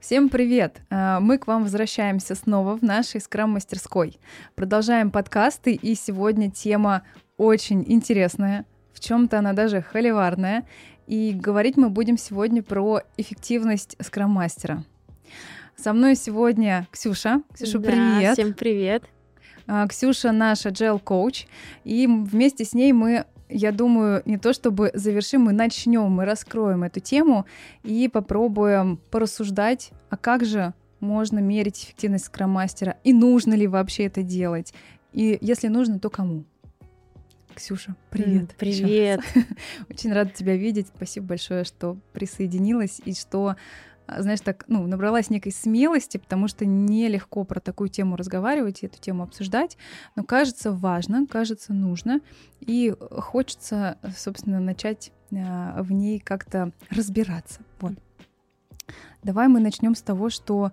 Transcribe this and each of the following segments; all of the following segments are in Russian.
Всем привет! Мы к вам возвращаемся снова в нашей скрам-мастерской. Продолжаем подкасты, и сегодня тема очень интересная, в чем-то она даже холиварная. И говорить мы будем сегодня про эффективность скрам-мастера. Со мной сегодня Ксюша. Ксюша, привет! Всем привет! Ксюша наш agile коуч, и вместе с ней мы, я думаю, не то чтобы завершим, мы начнем, мы раскроем эту тему и попробуем порассуждать, а как же можно мерить эффективность скрам-мастера, и нужно ли вообще это делать, и если нужно, то кому. Ксюша, привет. Привет. Очень рада тебя видеть. Спасибо большое, что присоединилась и что, знаешь, так, набралась некой смелости, потому что нелегко про такую тему разговаривать и эту тему обсуждать, но кажется важно, кажется нужно, и хочется, собственно, начать в ней как-то разбираться. Вот. Давай мы начнем с того, что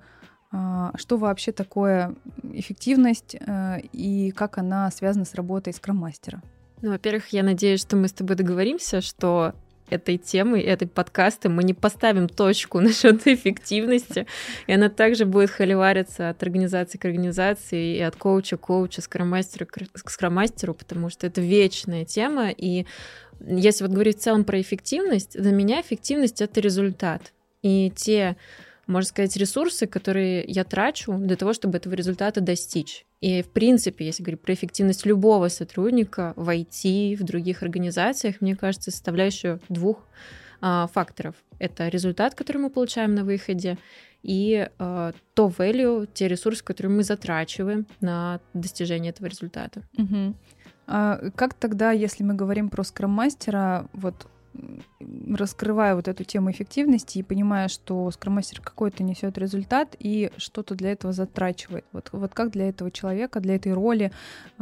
вообще такое эффективность и как она связана с работой скрам-мастера. Во-первых, я надеюсь, что мы с тобой договоримся, что этой темы, этой подкасты мы не поставим точку насчет эффективности, и она также будет холивариться от организации к организации и от коуча к коучу, скрам-мастера к скрам-мастеру, потому что это вечная тема, и если вот говорить в целом про эффективность, для меня эффективность — это результат. И те, можно сказать, ресурсы, которые я трачу для того, чтобы этого результата достичь. И, в принципе, если говорить про эффективность любого сотрудника в IT, в других организациях, мне кажется, составляющая двух факторов. Это результат, который мы получаем на выходе, и то value, те ресурсы, которые мы затрачиваем на достижение этого результата. Угу. Как тогда, если мы говорим про скрам-мастера, вот раскрывая вот эту тему эффективности и понимая, что скрам-мастер какой-то несет результат и что-то для этого затрачивает. Вот как для этого человека, для этой роли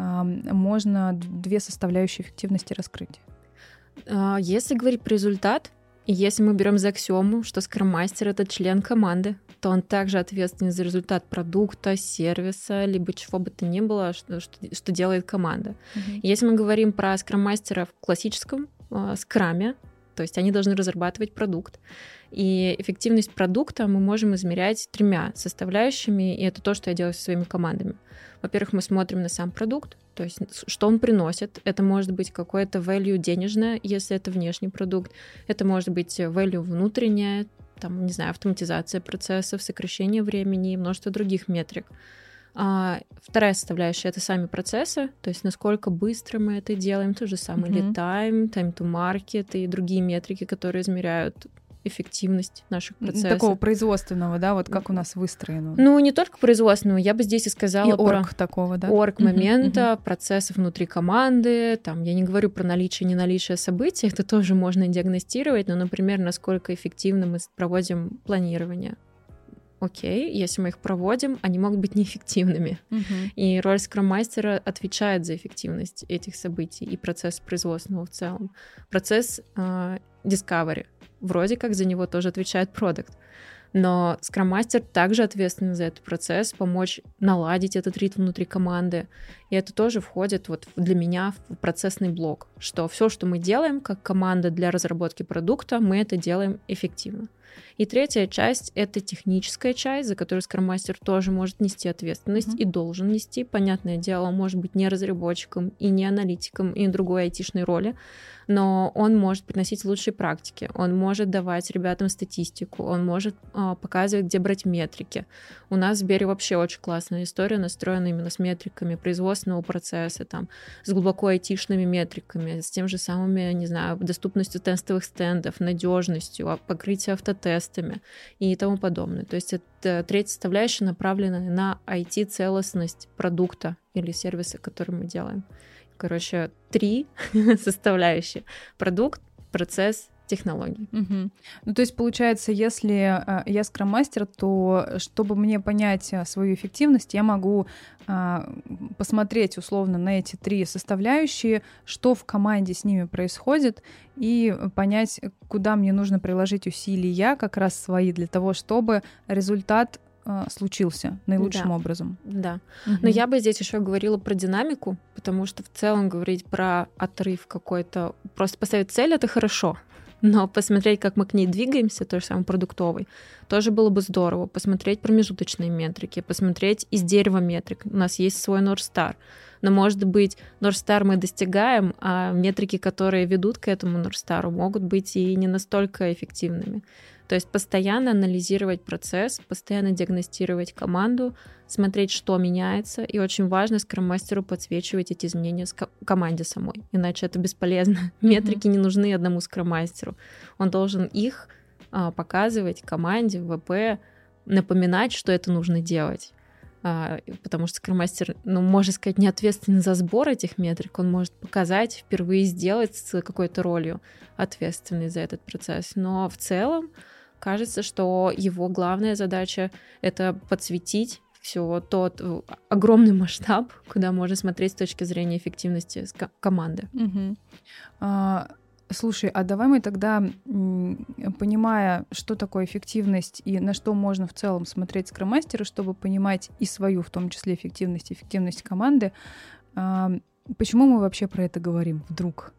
можно две составляющие эффективности раскрыть? Если говорить про результат, и если мы берем за аксиому, что скрам-мастер — это член команды, то он также ответственен за результат продукта, сервиса, либо чего бы то ни было, что делает команда. Если мы говорим про скрам-мастера в классическом скраме, то есть они должны разрабатывать продукт. И эффективность продукта мы можем измерять тремя составляющими, и это то, что я делаю со своими командами. Во-первых, мы смотрим на сам продукт, то есть что он приносит. Это может быть какое-то value денежное, если это внешний продукт. Это может быть value внутреннее, там, не знаю, автоматизация процессов, сокращение времени и множество других метрик. Вторая составляющая — это сами процессы, то есть насколько быстро мы это делаем, тот же самый lead time, time to market и другие метрики, которые измеряют эффективность наших процессов. Такого производственного, да, вот как у нас выстроено. Не только производственного, я бы здесь и сказала про такого, да? Орг-момента, процессов внутри команды, там, я не говорю про наличие и неналичие событий, это тоже можно диагностировать, но, например, насколько эффективно мы проводим планирование. Окей, если мы их проводим, они могут быть неэффективными. И роль скрам-мастера отвечает за эффективность этих событий и процесс производственного в целом. Процесс discovery. Вроде как за него тоже отвечает продакт. Но скрам-мастер также ответственен за этот процесс, помочь наладить этот ритм внутри команды. И это тоже входит вот для меня в процессный блок, что все, что мы делаем как команда для разработки продукта, мы это делаем эффективно. И третья часть — это техническая часть, за которую скрам-мастер тоже может нести ответственность и должен нести. Понятное дело, он может быть не разработчиком и не аналитиком и другой айтишной роли, но он может приносить лучшие практики, он может давать ребятам статистику, он может показывать, где брать метрики. У нас в Сбере вообще очень классная история, настроена именно с метриками производственного процесса, там, с глубоко айтишными метриками, с тем же самыми, не знаю, доступностью тестовых стендов, надежностью, покрытием автотестами и тому подобное. То есть это третья составляющая, направленная на IT-целостность продукта или сервиса, который мы делаем. Короче, 3 составляющие: продукт, процесс, технологии. То есть, получается, если я скрам-мастер, то чтобы мне понять свою эффективность, я могу посмотреть условно на эти 3 составляющие, что в команде с ними происходит, и понять, куда мне нужно приложить усилия как раз свои для того, чтобы результат случился наилучшим образом. Да. Но я бы здесь еще говорила про динамику, потому что в целом говорить про отрыв какой-то, просто поставить цель — это хорошо. но посмотреть, как мы к ней двигаемся, той же самой продуктовой, тоже было бы здорово. Посмотреть промежуточные метрики, посмотреть из дерева метрик. У нас есть свой North Star. Но, может быть, North Star мы достигаем, а метрики, которые ведут к этому North Star, могут быть и не настолько эффективными. То есть постоянно анализировать процесс, постоянно диагностировать команду, смотреть, что меняется, и очень важно скрам-мастеру подсвечивать эти изменения команде самой, иначе это бесполезно. Метрики не нужны одному скрам-мастеру. Он должен их показывать команде, ВП, напоминать, что это нужно делать. Потому что скрам-мастер, можно сказать, не ответственен за сбор этих метрик, он может показать, впервые сделать с какой-то ролью ответственный за этот процесс. Но в целом кажется, что его главная задача — это подсветить все тот огромный масштаб, куда можно смотреть с точки зрения эффективности команды. Слушай, а давай мы тогда, понимая, что такое эффективность и на что можно в целом смотреть скрам-мастера, чтобы понимать и свою, в том числе, эффективность команды, почему мы вообще про это говорим вдруг?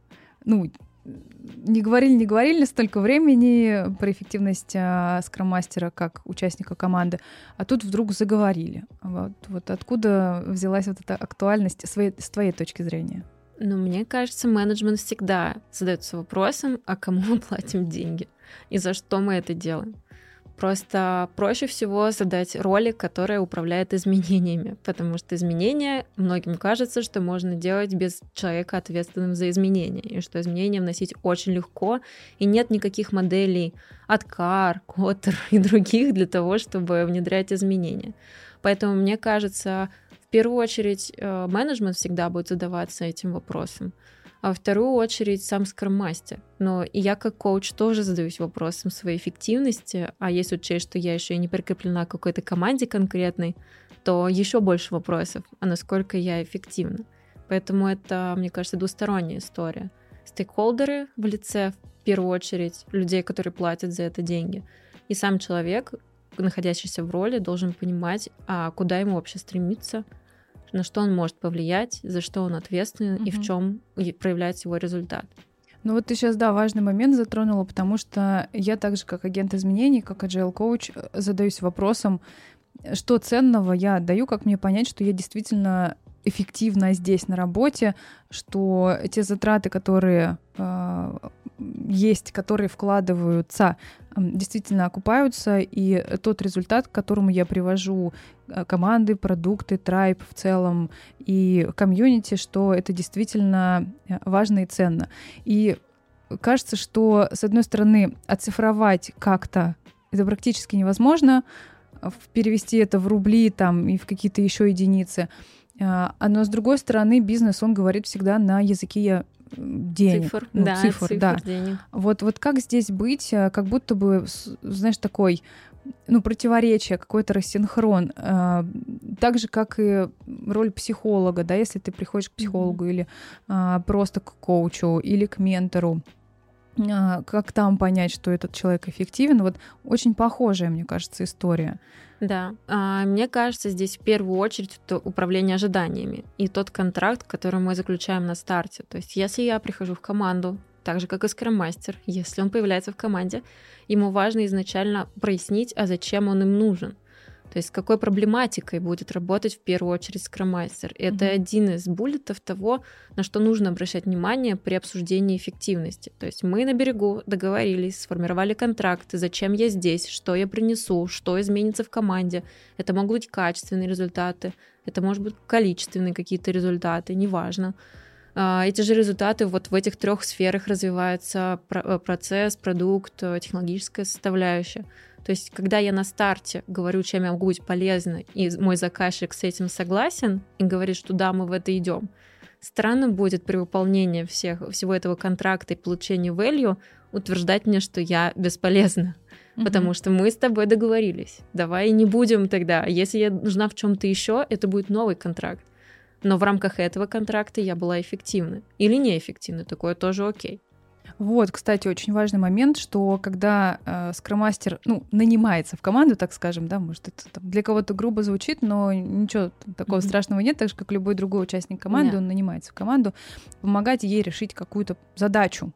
Не говорили столько времени про эффективность скрам-мастера как участника команды, а тут вдруг заговорили. Вот откуда взялась вот эта актуальность с твоей точки зрения? Мне кажется, менеджмент всегда задается вопросом, а кому мы платим деньги и за что мы это делаем. Просто проще всего задать роли, которая управляет изменениями, потому что изменения, многим кажется, что можно делать без человека, ответственным за изменения, и что изменения вносить очень легко, и нет никаких моделей от CAR, Kotter и других для того, чтобы внедрять изменения. Поэтому, мне кажется, в первую очередь менеджмент всегда будет задаваться этим вопросом, а во вторую очередь сам скрам-мастер. Но и я как коуч тоже задаюсь вопросом своей эффективности, а если учесть, что я еще и не прикреплена к какой-то команде конкретной, то еще больше вопросов, а насколько я эффективна. Поэтому это, мне кажется, двусторонняя история. Стейкхолдеры в лице, в первую очередь, людей, которые платят за это деньги, и сам человек, находящийся в роли, должен понимать, а куда ему вообще стремиться, на что он может повлиять, за что он ответственен и в чем проявляется его результат. Вот ты сейчас, важный момент затронула, потому что я так же, как агент изменений, как agile коуч, задаюсь вопросом, что ценного я даю, как мне понять, что я действительно эффективно здесь на работе, что те затраты, которые есть, которые вкладываются, действительно окупаются, и тот результат, к которому я привожу команды, продукты, трайб в целом и комьюнити, что это действительно важно и ценно. И кажется, что, с одной стороны, оцифровать как-то это практически невозможно, перевести это в рубли и в какие-то еще единицы. Но, с другой стороны, бизнес, он говорит всегда на языке денег. Цифр, денег. Вот как здесь быть, как будто бы, знаешь, такой, противоречие, какой-то рассинхрон. Так же, как и роль психолога, если ты приходишь к психологу или просто к коучу или к ментору, как там понять, что этот человек эффективен? Очень похожая, мне кажется, история. Да, мне кажется, здесь в первую очередь это управление ожиданиями и тот контракт, который мы заключаем на старте. То есть если я прихожу в команду, так же, как и скрам-мастер, если он появляется в команде, ему важно изначально прояснить, а зачем он им нужен. То есть с какой проблематикой будет работать в первую очередь скрам-мастер. Это один из буллетов того, на что нужно обращать внимание при обсуждении эффективности. То есть мы на берегу договорились, сформировали контракты, зачем я здесь, что я принесу, что изменится в команде. Это могут быть качественные результаты, это может быть количественные какие-то результаты, неважно. Эти же результаты в этих 3 сферах развивается процесс, продукт, технологическая составляющая. То есть, когда я на старте говорю, чем я могу быть полезна, и мой заказчик с этим согласен и говорит, что да, мы в это идем, странно будет при выполнении всего этого контракта и получении value утверждать мне, что я бесполезна, потому что мы с тобой договорились. Давай не будем тогда. Если я нужна в чем-то еще, это будет новый контракт. Но в рамках этого контракта я была эффективна или неэффективна, такое тоже окей. Вот, кстати, очень важный момент, что когда скрам-мастер, нанимается в команду, так скажем, да, может, это там для кого-то грубо звучит, но ничего такого страшного нет, так же, как любой другой участник команды, он нанимается в команду, помогать ей решить какую-то задачу.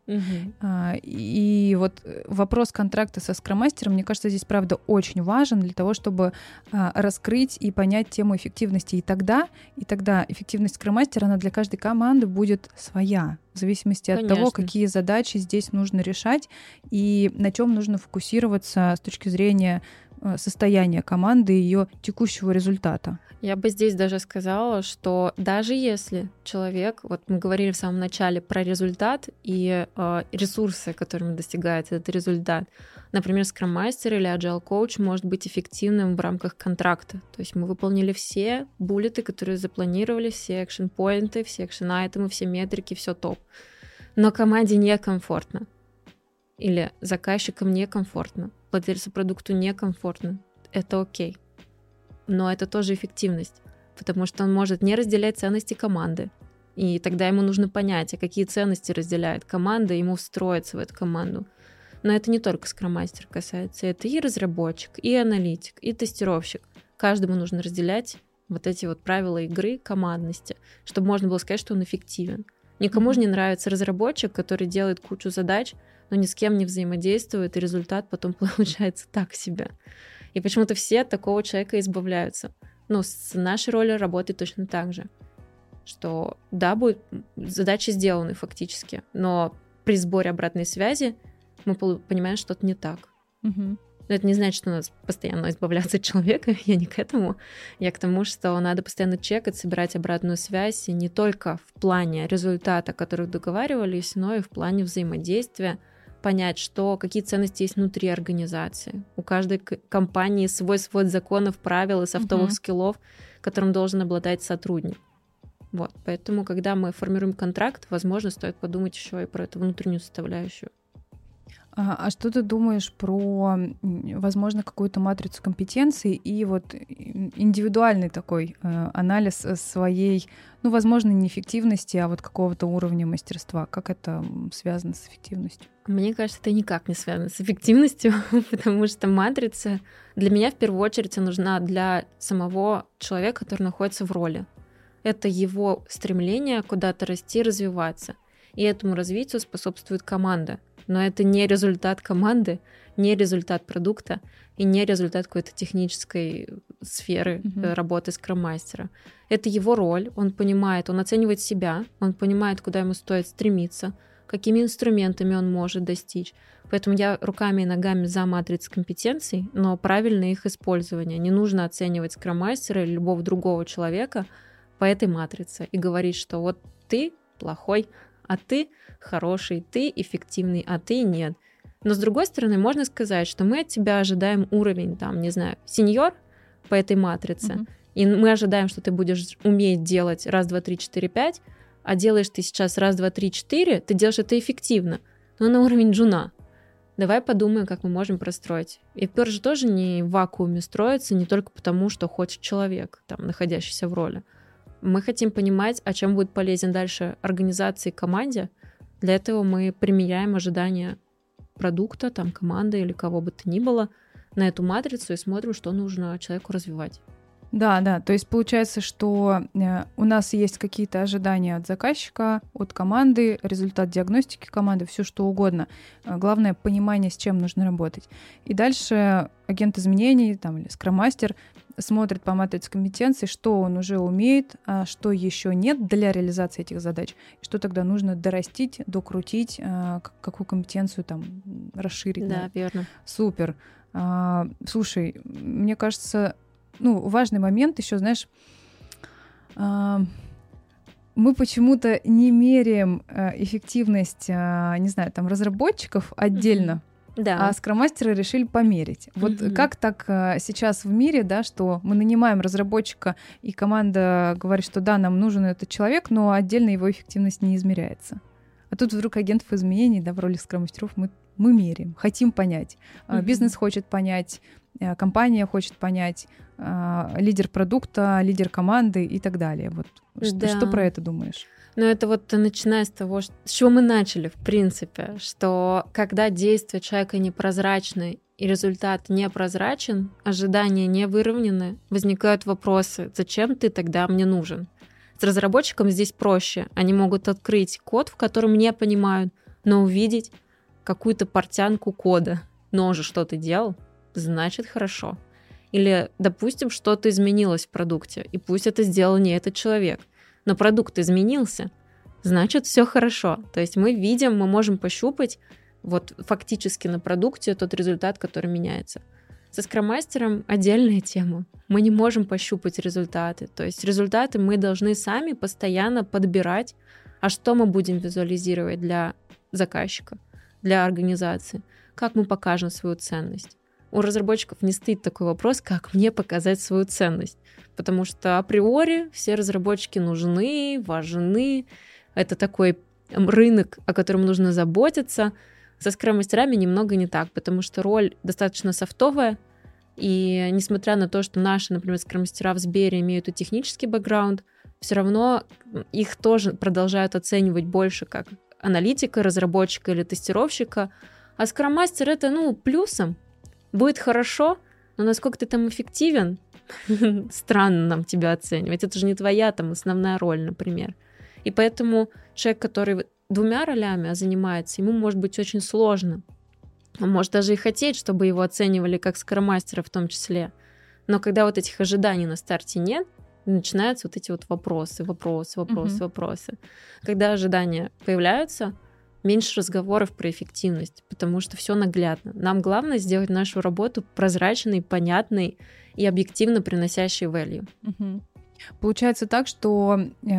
И вот вопрос контракта со скрам-мастером, мне кажется, здесь, правда, очень важен для того, чтобы раскрыть и понять тему эффективности. И тогда эффективность скрам-мастера, она для каждой команды будет своя, в зависимости от того, какие задачи здесь нужно решать и на чем нужно фокусироваться с точки зрения состояния команды и ее текущего результата. Я бы здесь даже сказала, что даже если человек, вот мы говорили в самом начале про результат и ресурсы, которыми достигается этот результат, например, скрам-мастер или agile коуч может быть эффективным в рамках контракта. То есть мы выполнили все буллеты, которые запланировали, все экшн-поинты, все экшн-айтемы, все метрики, все топ. Но команде некомфортно. Или заказчикам некомфортно, владельцу продукта некомфортно. Это окей. Но это тоже эффективность, потому что он может не разделять ценности команды. И тогда ему нужно понять, а какие ценности разделяет команда, и ему встроиться в эту команду. Но это не только скрам-мастер касается, это и разработчик, и аналитик, и тестировщик. Каждому нужно разделять вот эти вот правила игры командности, чтобы можно было сказать, что он эффективен. Никому же не нравится разработчик, который делает кучу задач, но ни с кем не взаимодействует, и результат потом получается так себе. И почему-то все от такого человека избавляются. С нашей ролью работает точно так же. Что да, будут задачи сделаны фактически, но при сборе обратной связи мы понимаем, что что-то не так. Но это не значит, что надо постоянно избавляться от человека. Я не к этому. Я к тому, что надо постоянно чекать, собирать обратную связь, и не только в плане результата, о которых договаривались, но и в плане взаимодействия, понять, какие ценности есть внутри организации. У каждой компании свой свод законов, правил и софтовых скиллов, которым должен обладать сотрудник. Вот. Поэтому, когда мы формируем контракт, возможно, стоит подумать еще и про эту внутреннюю составляющую. А что ты думаешь про, возможно, какую-то матрицу компетенций и вот индивидуальный такой анализ своей, возможно, не эффективности, а вот какого-то уровня мастерства? Как это связано с эффективностью? Мне кажется, это никак не связано с эффективностью, потому что матрица для меня в первую очередь нужна для самого человека, который находится в роли. Это его стремление куда-то расти, развиваться. И этому развитию способствует команда. Но это не результат команды, не результат продукта и не результат какой-то технической сферы работы скрам-мастера. Это его роль, он понимает, он оценивает себя, он понимает, куда ему стоит стремиться, какими инструментами он может достичь. Поэтому я руками и ногами за матрицу компетенций, но правильное их использование. Не нужно оценивать скрам-мастера или любого другого человека по этой матрице и говорить, что вот ты плохой, а ты хороший, ты эффективный, а ты нет. Но с другой стороны, можно сказать, что мы от тебя ожидаем уровень, сеньор по этой матрице, и мы ожидаем, что ты будешь уметь делать раз, два, три, четыре, пять, а делаешь ты сейчас раз, два, три, четыре, ты делаешь это эффективно, но на уровень джуна. Давай подумаем, как мы можем простроить. И пёр же тоже не в вакууме строится, не только потому, что хочет человек, находящийся в роли. Мы хотим понимать, о чем будет полезен дальше организации и команде. Для этого мы примеряем ожидания продукта, команды или кого бы то ни было на эту матрицу и смотрим, что нужно человеку развивать. Да, то есть получается, что у нас есть какие-то ожидания от заказчика, от команды, результат диагностики команды, все что угодно. Главное — понимание, с чем нужно работать. И дальше агент изменений или скрам-мастер смотрит по матрице компетенций, что он уже умеет, а что еще нет для реализации этих задач, и что тогда нужно дорастить, докрутить, какую компетенцию расширить. Да, верно. Супер. Слушай, мне кажется, важный момент еще, знаешь, мы почему-то не меряем эффективность, разработчиков отдельно, да. А скрам-мастеры решили померить. Вот как так сейчас в мире, что мы нанимаем разработчика, и команда говорит, что да, нам нужен этот человек, но отдельно его эффективность не измеряется. А тут вдруг агентов изменений, в роли скрам-мастеров мы меряем, хотим понять. Бизнес хочет понять, компания хочет понять, лидер продукта, лидер команды и так далее. Вот. Да. Что про это думаешь? Но это вот начиная с того, с чего мы начали, в принципе, что когда действия человека непрозрачны и результат непрозрачен, ожидания не выровнены, возникают вопросы, зачем ты тогда мне нужен? С разработчиком здесь проще. Они могут открыть код, в котором не понимают, но увидеть какую-то портянку кода. Но он же что-то делал, значит хорошо. Или, допустим, что-то изменилось в продукте, и пусть это сделал не этот человек, но продукт изменился, значит, все хорошо. То есть мы видим, мы можем пощупать вот фактически на продукте тот результат, который меняется. Со скрам-мастером отдельная тема. Мы не можем пощупать результаты. То есть результаты мы должны сами постоянно подбирать, а что мы будем визуализировать для заказчика, для организации, как мы покажем свою ценность. У разработчиков не стоит такой вопрос, как мне показать свою ценность. Потому что априори все разработчики нужны, важны. Это такой рынок, о котором нужно заботиться. Со скрам-мастерами немного не так, потому что роль достаточно софтовая. И несмотря на то, что наши, например, скрам-мастера в Сбере имеют и технический бэкграунд, все равно их тоже продолжают оценивать больше как аналитика, разработчика или тестировщика. А скрам-мастер — это, плюсом. Будет хорошо, но насколько ты там эффективен, странно нам тебя оценивать. Это же не твоя там основная роль, например. И поэтому человек, который 2 ролями занимается, ему может быть очень сложно. Он может даже и хотеть, чтобы его оценивали как скрам-мастера в том числе. Но когда вот этих ожиданий на старте нет, начинаются вот эти вот вопросы. Когда ожидания появляются, меньше разговоров про эффективность, потому что все наглядно. Нам главное сделать нашу работу прозрачной, понятной и объективно приносящей value. Получается так, что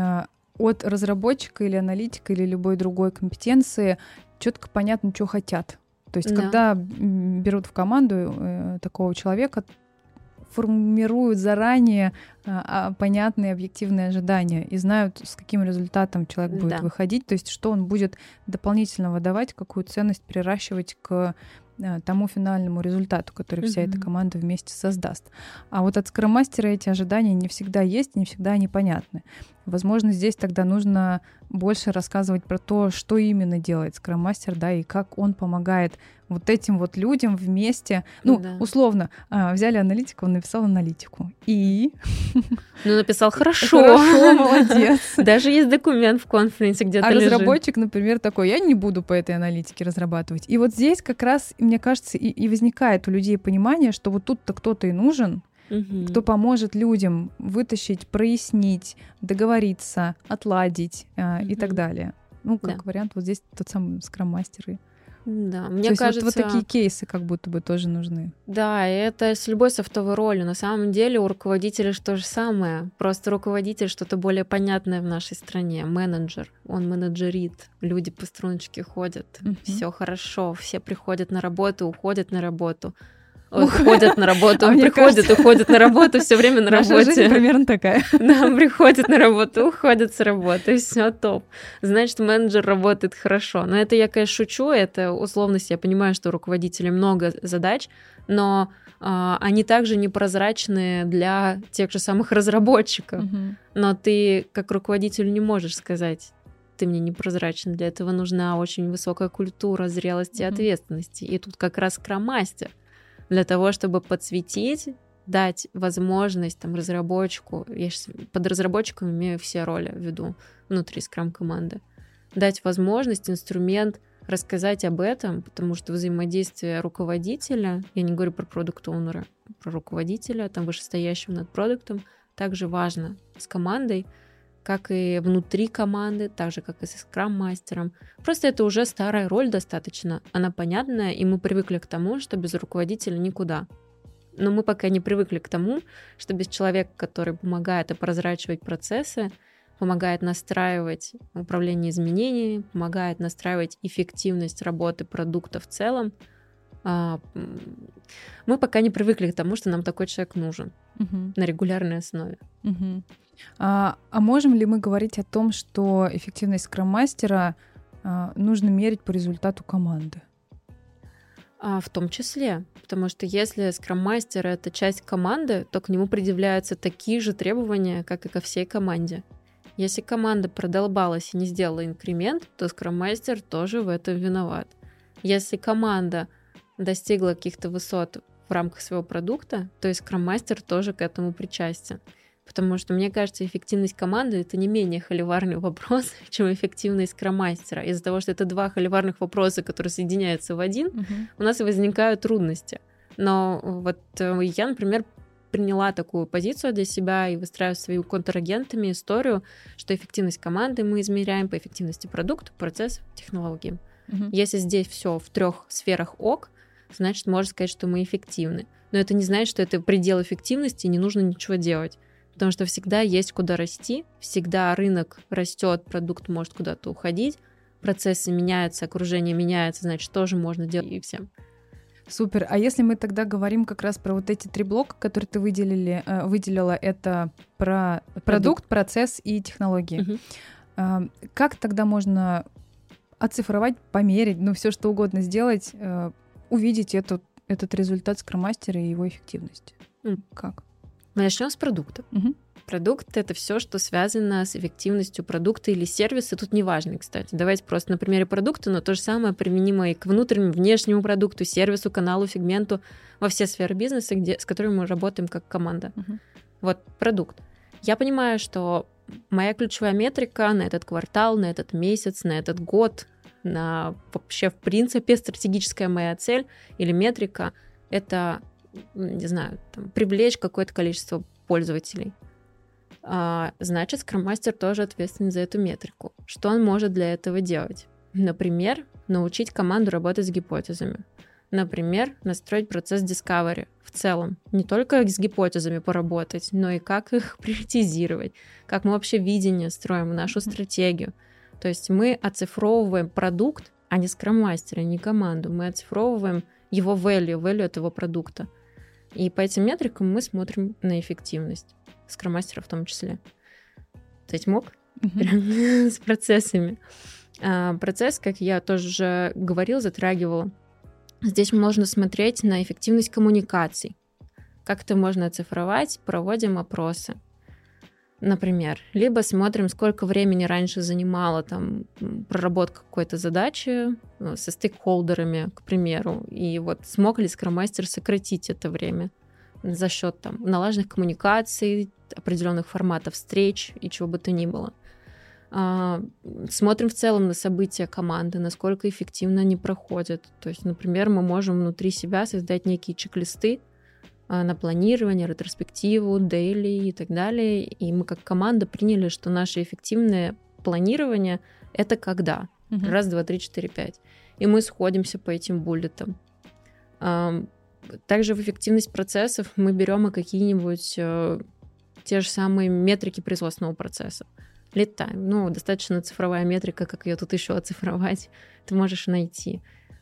от разработчика или аналитика или любой другой компетенции четко понятно, что хотят. То есть, когда берут в команду такого человека, формируют заранее понятные объективные ожидания и знают, с каким результатом человек будет выходить, то есть что он будет дополнительно выдавать, какую ценность приращивать к тому финальному результату, который вся эта команда вместе создаст. А вот от скрам-мастера эти ожидания не всегда есть, не всегда они понятны. Возможно, здесь тогда нужно больше рассказывать про то, что именно делает скрам-мастер, да, и как он помогает вот этим вот людям вместе. Условно, взяли аналитика, он написал аналитику. И... написал хорошо. Хорошо, молодец. Даже есть документ в конференции где-то лежит. А разработчик, например, такой, я не буду по этой аналитике разрабатывать. И вот здесь как раз, мне кажется, и возникает у людей понимание, что вот тут-то кто-то и нужен, кто поможет людям вытащить, прояснить, договориться, отладить и так далее. Как вариант, вот здесь тот самый скрам-мастер. Да, мне кажется... Вот такие кейсы как будто бы тоже нужны. Да, и это с любой софтовой ролью. На самом деле у руководителя то же самое. Просто руководитель что-то более понятное в нашей стране. Менеджер, он менеджерит. Люди по струночке ходят. Все хорошо, все приходят на работу, уходят на работу. Уходят на работу, приходят, уходят на работу, все время на работе. Наша жизнь примерно такая. Да, приходят на работу, уходят с работы, все топ. Значит, менеджер работает хорошо. Но это я, конечно, шучу, это условность. Я понимаю, что у руководителей много задач, но они также непрозрачны для тех же самых разработчиков. Но ты, как руководитель, не можешь сказать: ты мне непрозрачен. Для этого нужна очень высокая культура зрелости и ответственности. И тут как раз скрам-мастер. Для того, чтобы подсветить, дать возможность разработчику, я сейчас под разработчиком имею все роли в виду внутри скрам-команды, дать возможность, инструмент рассказать об этом, потому что взаимодействие руководителя, я не говорю про продукт-оунера, про руководителя, вышестоящего над продуктом, также важно с командой, как и внутри команды, так же, как и со скрам-мастером. Просто это уже старая роль достаточно, она понятная, и мы привыкли к тому, что без руководителя никуда. Но мы пока не привыкли к тому, что без человека, который помогает опрозрачивать процессы, помогает настраивать управление изменениями, помогает настраивать эффективность работы продукта в целом, мы пока не привыкли к тому, что нам такой человек нужен на регулярной основе. А можем ли мы говорить о том, что эффективность скрам-мастера нужно мерить по результату команды? В том числе, потому что если скрам-мастер — это часть команды, то к нему предъявляются такие же требования, как и ко всей команде. Если команда продолбалась и не сделала инкремент, то скрам-мастер тоже в этом виноват. Если команда достигла каких-то высот в рамках своего продукта, то и скрам-мастер тоже к этому причастен. Потому что, мне кажется, эффективность команды — это не менее холиварный вопрос, чем эффективность скрам-мастера. Из-за того, что это два холиварных вопроса, которые соединяются в один, у нас и возникают трудности. Но вот я, например, приняла такую позицию для себя и выстраиваю своими контрагентами историю, что эффективность команды мы измеряем по эффективности продукта, процессов, технологий. Если здесь все в 3 сферах ок, значит, можно сказать, что мы эффективны. Но это не значит, что это предел эффективности, и не нужно ничего делать. Потому что всегда есть куда расти, всегда рынок растет, продукт может куда-то уходить, процессы меняются, окружение меняется, значит, тоже можно делать и всем. Супер. А если мы тогда говорим как раз про вот эти 3 блока, которые ты выделила, это про продукт, процесс и технологии. Как тогда можно оцифровать, померить, все что угодно сделать, увидеть этот результат скрам-мастера и его эффективность? Как? Мы начнем с продукта. Продукт — это все, что связано с эффективностью продукта или сервиса. Тут неважно, кстати. Давайте просто на примере продукта, но то же самое применимо и к внутреннему, внешнему продукту, сервису, каналу, сегменту, во все сферы бизнеса, с которыми мы работаем как команда. Вот продукт. Я понимаю, что моя ключевая метрика на этот квартал, на этот месяц, на этот год, на вообще в принципе стратегическая моя цель или метрика — это, не знаю, привлечь какое-то количество пользователей. Значит, скрам-мастер тоже ответственен за эту метрику. Что он может для этого делать? Например, научить команду работать с гипотезами. Например, настроить процесс discovery в целом. Не только с гипотезами поработать, но и как их приоритизировать, как мы вообще видение строим, нашу стратегию. То есть мы оцифровываем продукт, а не скрам-мастера, не команду. Мы оцифровываем его value этого продукта. И по этим метрикам мы смотрим на эффективность скрам-мастера в том числе. Кстати, мог? С процессами. Процесс, как я тоже уже говорила, затрагивала. Здесь можно смотреть на эффективность коммуникаций. Как это можно оцифровать? Проводим опросы. Например, либо смотрим, сколько времени раньше занимала проработка какой-то задачи со стейкхолдерами, к примеру, и вот смог ли скрам-мастер сократить это время за счет налаженных коммуникаций, определенных форматов встреч и чего бы то ни было. Смотрим в целом на события команды, насколько эффективно они проходят. То есть, например, мы можем внутри себя создать некие чек-листы на планирование, ретроспективу, дейли и так далее. И мы как команда приняли, что наше эффективное планирование — это когда? 1, 2, 3, 4, 5. И мы сходимся по этим буллетам. Также в эффективность процессов мы берем какие-нибудь те же самые метрики производственного процесса. Lead time. Достаточно цифровая метрика, как ее тут еще оцифровать, ты можешь найти.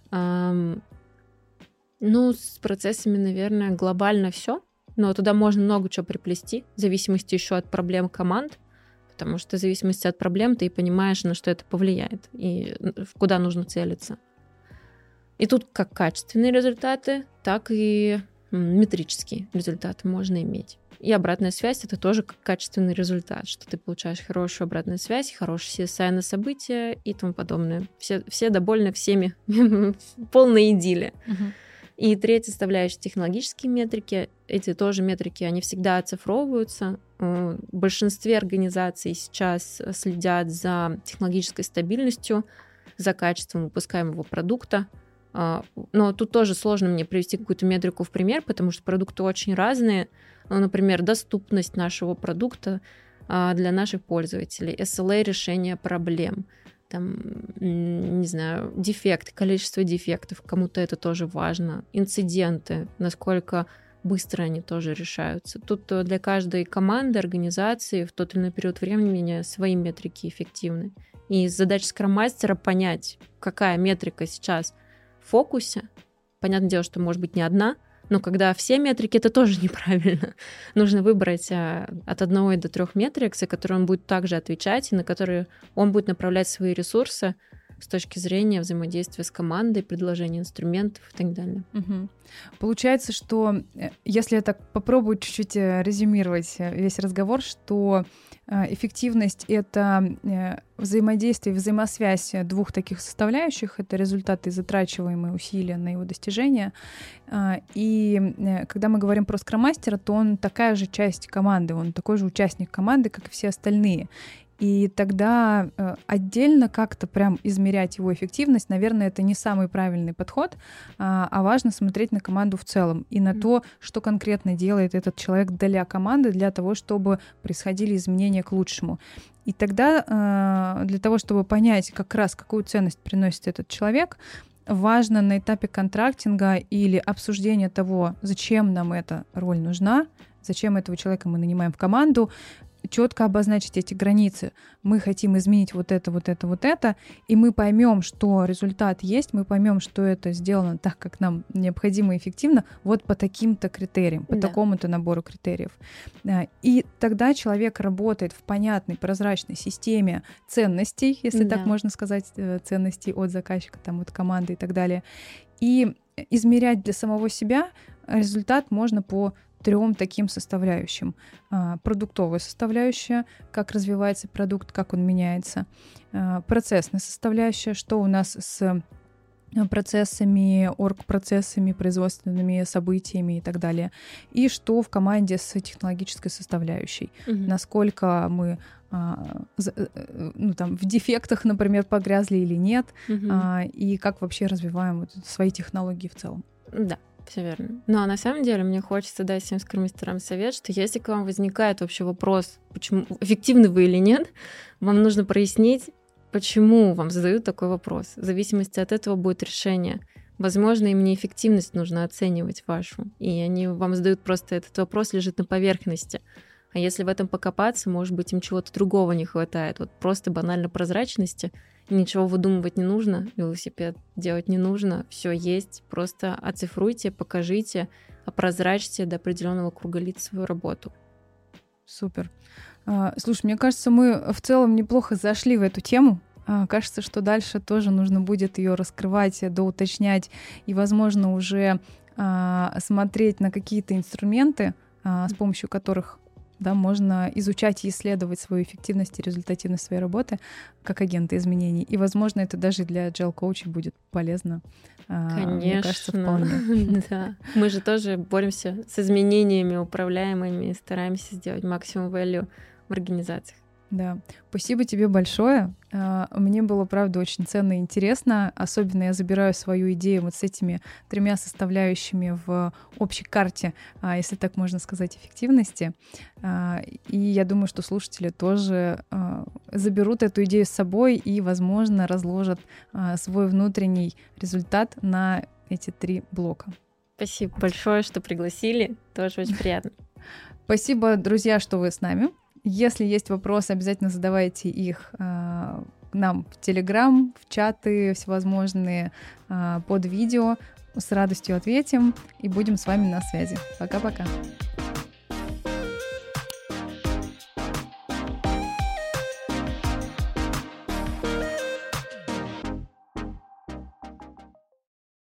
С процессами, наверное, глобально все, но туда можно много чего приплести, в зависимости еще от проблем команд, потому что в зависимости от проблем ты и понимаешь, на что это повлияет и куда нужно целиться. И тут как качественные результаты, так и метрические результаты можно иметь. И обратная связь — это тоже как качественный результат, что ты получаешь хорошую обратную связь, хороший CSI на события и тому подобное. Все довольны всеми, полная идиллия. И третья составляющая — технологические метрики. Эти тоже метрики, они всегда оцифровываются. В большинстве организаций сейчас следят за технологической стабильностью, за качеством выпускаемого продукта. Но тут тоже сложно мне привести какую-то метрику в пример, потому что продукты очень разные. Например, доступность нашего продукта для наших пользователей, SLA решения проблем, не знаю, дефекты, количество дефектов, кому-то это тоже важно, инциденты, насколько быстро они тоже решаются. Тут для каждой команды, организации в тот или иной период времени свои метрики эффективны. И задача скрам-мастера понять, какая метрика сейчас в фокусе. Понятное дело, что может быть не одна, но когда все метрики, это тоже неправильно. Нужно выбрать от 1 до 3 метрик, за которые он будет также отвечать, и на которые он будет направлять свои ресурсы с точки зрения взаимодействия с командой, предложения инструментов и так далее. Получается, что если я так попробую чуть-чуть резюмировать весь разговор, что Эффективность — это взаимодействие, взаимосвязь двух таких составляющих. Это результаты и затрачиваемые усилия на его достижение. И когда мы говорим про скрам-мастера, то он такая же часть команды, он такой же участник команды, как и все остальные. И тогда отдельно как-то прям измерять его эффективность, наверное, это не самый правильный подход, а важно смотреть на команду в целом и на то, что конкретно делает этот человек для команды, для того, чтобы происходили изменения к лучшему. И тогда для того, чтобы понять как раз, какую ценность приносит этот человек, важно на этапе контрактинга или обсуждения того, зачем нам эта роль нужна, зачем этого человека мы нанимаем в команду, четко обозначить эти границы. Мы хотим изменить вот это, и мы поймем, что результат есть, мы поймем, что это сделано так, как нам необходимо и эффективно, вот по таким-то критериям, по такому-то набору критериев. И тогда человек работает в понятной, прозрачной системе ценностей, если так можно сказать, ценностей от заказчика, там, от команды и так далее. И измерять для самого себя результат можно по 3 таким составляющим. Продуктовая составляющая, как развивается продукт, как он меняется. Процессная составляющая, что у нас с процессами, орг-процессами, производственными событиями и так далее. И что в команде с технологической составляющей. Насколько мы в дефектах, например, погрязли или нет, и как вообще развиваем свои технологии в целом. Да. Все верно. Но на самом деле мне хочется дать всем скрам-мастерам совет, что если к вам возникает вообще вопрос, почему эффективны вы или нет, вам нужно прояснить, почему вам задают такой вопрос. В зависимости от этого будет решение. Возможно, им не эффективность нужно оценивать вашу, и они вам задают просто этот вопрос, лежит на поверхности. А если в этом покопаться, может быть, им чего-то другого не хватает. Вот просто банально прозрачности. Ничего выдумывать не нужно, велосипед делать не нужно, все есть, просто оцифруйте, покажите, опрозрачьте до определенного круга лиц свою работу. Супер. Слушай, мне кажется, мы в целом неплохо зашли в эту тему. Кажется, что дальше тоже нужно будет ее раскрывать, доуточнять и, возможно, уже смотреть на какие-то инструменты, с помощью которых можно изучать и исследовать свою эффективность и результативность своей работы как агента изменений. И, возможно, это даже для agile-коучей будет полезно. Конечно. Мне кажется, вполне. Да. Мы же тоже боремся с изменениями управляемыми и стараемся сделать максимум value в организациях. Да, спасибо тебе большое. Мне было, правда, очень ценно и интересно. Особенно я забираю свою идею вот с этими 3 составляющими в общей карте, если так можно сказать, эффективности. И я думаю, что слушатели тоже заберут эту идею с собой и, возможно, разложат свой внутренний результат на эти 3 блока. Спасибо большое, что пригласили. Тоже очень приятно. Спасибо, друзья, что вы с нами. Если есть вопросы, обязательно задавайте их нам в Telegram, в чаты всевозможные под видео. С радостью ответим и будем с вами на связи. Пока-пока.